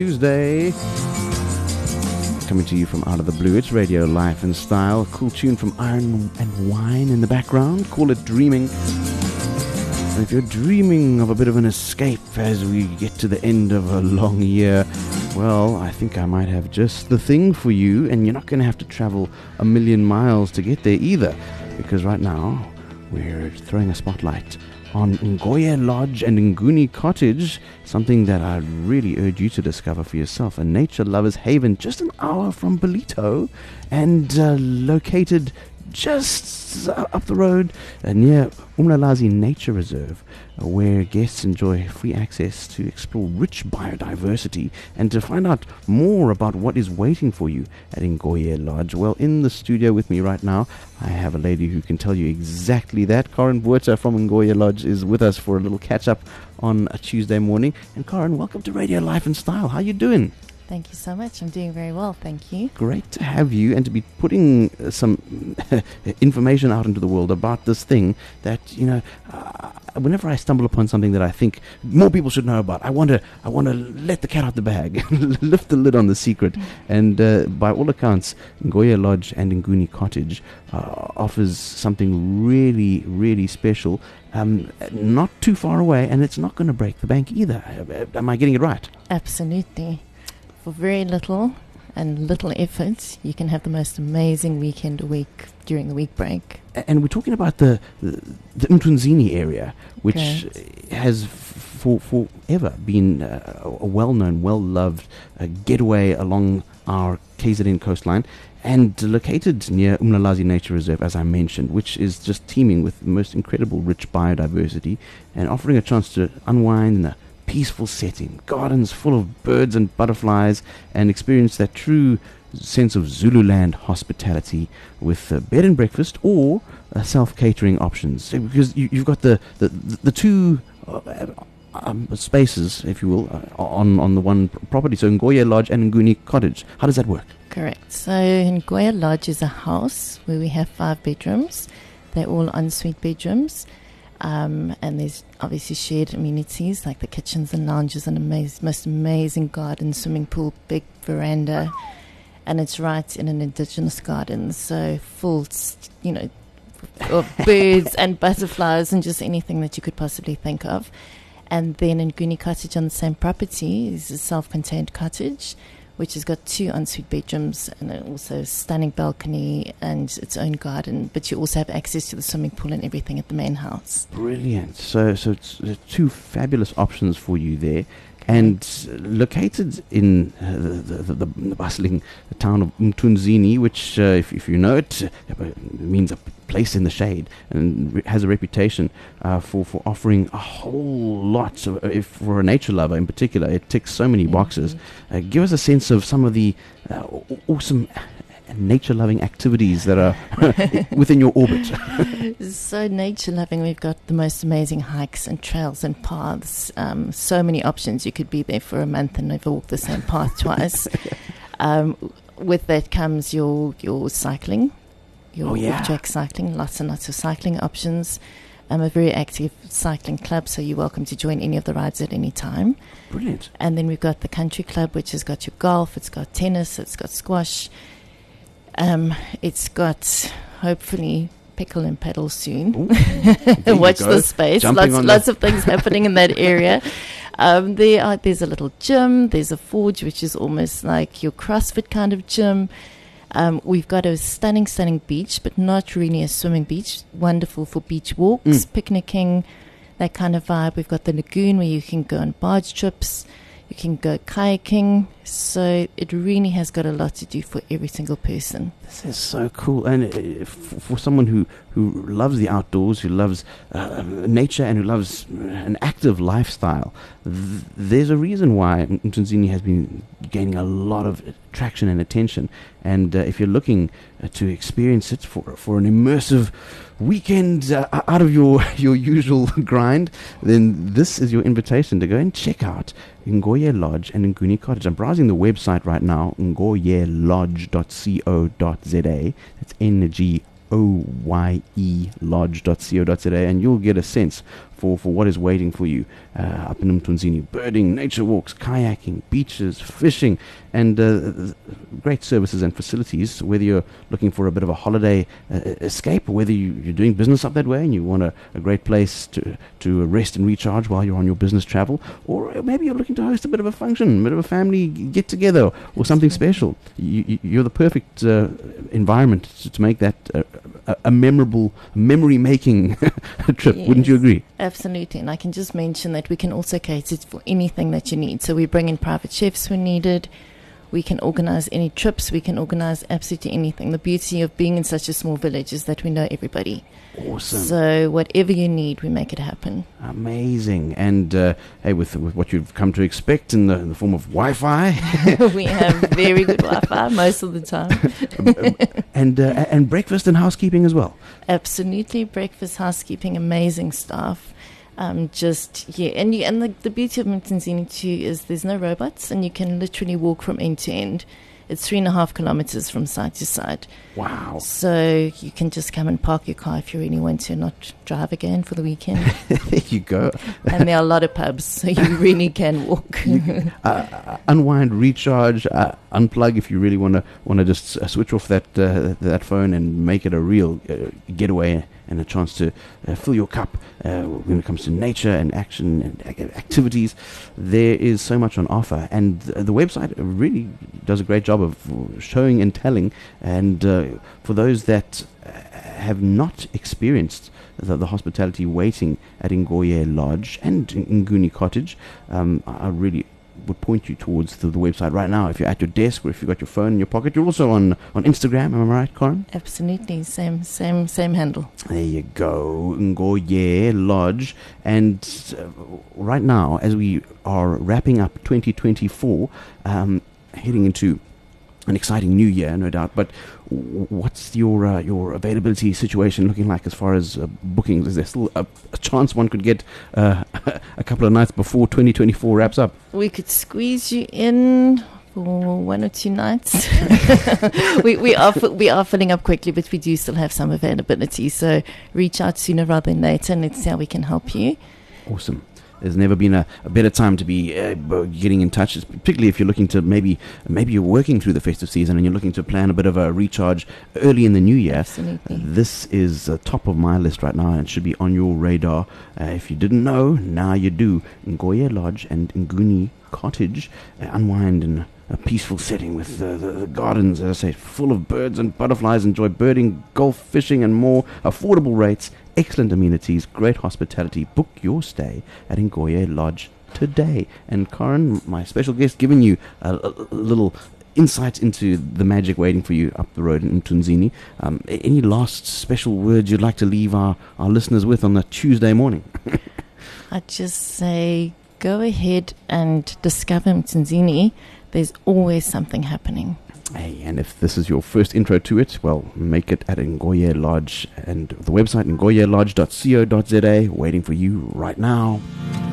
Tuesday. Coming to you from out of the blue, it's Radio Life and Style. Cool tune from Iron and Wine in the background. Call it Dreaming. And if you're dreaming of a bit of an escape as we get to the end of a long year, well, I think I might have just the thing for you, and you're not going to have to travel a million miles to get there either, because right now we're throwing a spotlight on Ngoye Lodge and Nguni Cottage, something that I really urge you to discover for yourself. A nature lover's haven just an hour from Ballito, and located just up the road near Umlalazi Nature Reserve, where guests enjoy free access to explore rich biodiversity and to find out more about what is waiting for you at Ngoye Lodge. Well, in the studio with me right now, I have a lady who can tell you exactly that. Karen Buerta from Ngoye Lodge is with us for a little catch-up on a Tuesday morning. And Karen, welcome to Radio Life and Style. How you doing? Thank you so much. I'm doing very well, thank you. Great to have you and to be putting some information out into the world about this thing that, whenever I stumble upon something that I think more people should know about, I want to let the cat out the bag, lift the lid on the secret. And by all accounts, Ngoye Lodge and Nguni Cottage offers something really, really special, not too far away, and it's not going to break the bank either. Am I getting it right? Absolutely. For very little and little effort, you can have the most amazing weekend a week during the week break. And we're talking about the Mtunzini area, which has forever been a well-known, well-loved getaway along our KZN coastline, and located near Umlalazi Nature Reserve, as I mentioned, which is just teeming with the most incredible rich biodiversity and offering a chance to unwind in a peaceful setting, gardens full of birds and butterflies, and experience that true sense of Zululand hospitality with bed and breakfast or self-catering options. Because you've got the two spaces, if you will, on the one property. So Ngoye Lodge and Nguni Cottage. How does that work? Correct. So Ngoye Lodge is a house where we have 5 bedrooms. They're all ensuite bedrooms. And there's obviously shared amenities like the kitchens and lounges and most amazing garden, swimming pool, big veranda. And it's right in an indigenous garden, so full, of birds and butterflies and just anything that you could possibly think of. And then in Nguni Cottage on the same property is a self-contained cottage, which has got 2 ensuite bedrooms and also a stunning balcony and its own garden. But you also have access to the swimming pool and everything at the main house. Brilliant. So it's 2 fabulous options for you there. And located in the bustling town of Mtunzini, which, if you know it, means a place in the shade, and has a reputation for offering a whole lot. So if for a nature lover in particular, it ticks so many boxes. Give us a sense of some of the awesome nature-loving activities that are within your orbit. So nature-loving, we've got the most amazing hikes and trails and paths. So many options. You could be there for a month and never walk the same path twice. With that comes your cycling, your off-track cycling, lots and lots of cycling options. A very active cycling club, so you're welcome to join any of the rides at any time. Brilliant. And then we've got the country club, which has got your golf, it's got tennis, it's got squash. It's got, hopefully, pickle and paddle soon. Ooh, watch the space. Lots of things happening in that area. There's a little gym. There's a forge, which is almost like your CrossFit kind of gym. We've got a stunning beach, but not really a swimming beach. Wonderful for beach walks, picnicking, that kind of vibe. We've got the lagoon where you can go on barge trips. You can go kayaking, so it really has got a lot to do for every single person. This is so cool, and for someone who loves the outdoors, who loves nature, and who loves an active lifestyle, there's a reason why Mtunzini has been gaining a lot of traction and attention. And if you're looking to experience it for an immersive weekend out of your usual grind, then this is your invitation to go and check out Ngoye Lodge and Nguni Cottage. I'm browsing the website right now, ngoyelodge.co.za. That's lodge.co.za, and you'll get a sense for what is waiting for you up in Mtunzini. Birding, nature walks, kayaking, beaches, fishing, and great services and facilities, whether you're looking for a bit of a holiday escape, or whether you're doing business up that way and you want a great place to rest and recharge while you're on your business travel, or maybe you're looking to host a bit of a function, a bit of a family get-together or something special. You're the perfect environment to make that a memorable, memory-making trip. Yes. Wouldn't you agree? Absolutely. And I can just mention that we can also cater for anything that you need. So we bring in private chefs when needed. We can organize any trips. We can organize absolutely anything. The beauty of being in such a small village is that we know everybody. Awesome. So whatever you need, we make it happen. Amazing. And hey, with what you've come to expect in the form of Wi-Fi. We have very good Wi-Fi most of the time. And breakfast and housekeeping as well. Absolutely. Breakfast, housekeeping, amazing staff. And the beauty of Mtunzini too is there's no robots, and you can literally walk from end to end. It's 3.5 kilometers from side to side. Wow. So you can just come and park your car if you really want to, not drive again for the weekend. There you go. And there are a lot of pubs, so you really can walk. Unwind, recharge, unplug if you really want to just switch off that phone and make it a real getaway and a chance to fill your cup when it comes to nature and action and activities. There is so much on offer, and the website really does a great job of showing and telling. And for those that have not experienced the hospitality waiting at Ngoye Lodge and Nguni Cottage, I really would point you towards the website right now. If you're at your desk or if you've got your phone in your pocket, you're also on Instagram. Am I right, Corin? Absolutely. Same handle. There you go. Ngoye Lodge. And right now, as we are wrapping up 2024, heading into an exciting new year, no doubt, but what's your availability situation looking like as far as bookings? Is there still a chance one could get a couple of nights before 2024 wraps up? We could squeeze you in for 1 or 2 nights. we are filling up quickly, but we do still have some availability, so reach out sooner rather than later and let's see how we can help you. Awesome. There's never been a better time to be getting in touch, particularly if you're looking to maybe you're working through the festive season and you're looking to plan a bit of a recharge early in the new year. Absolutely. This is top of my list right now and should be on your radar. If you didn't know, now you do. Ngoye Lodge and Nguni Cottage. Unwind in a peaceful setting with the gardens, as I say, full of birds and butterflies. Enjoy birding, golf, fishing and more. Affordable rates, excellent amenities, great hospitality. Book your stay at Ngoye Lodge today. And Corin, my special guest, giving you a little insight into the magic waiting for you up the road in Mtunzini. Any last special words you'd like to leave our listeners with on a Tuesday morning? I'd just say go ahead and discover Mtunzini. There's always something happening. Hey, and if this is your first intro to it, well, make it at Ngoye Lodge, and the website ngoyelodge.co.za waiting for you right now.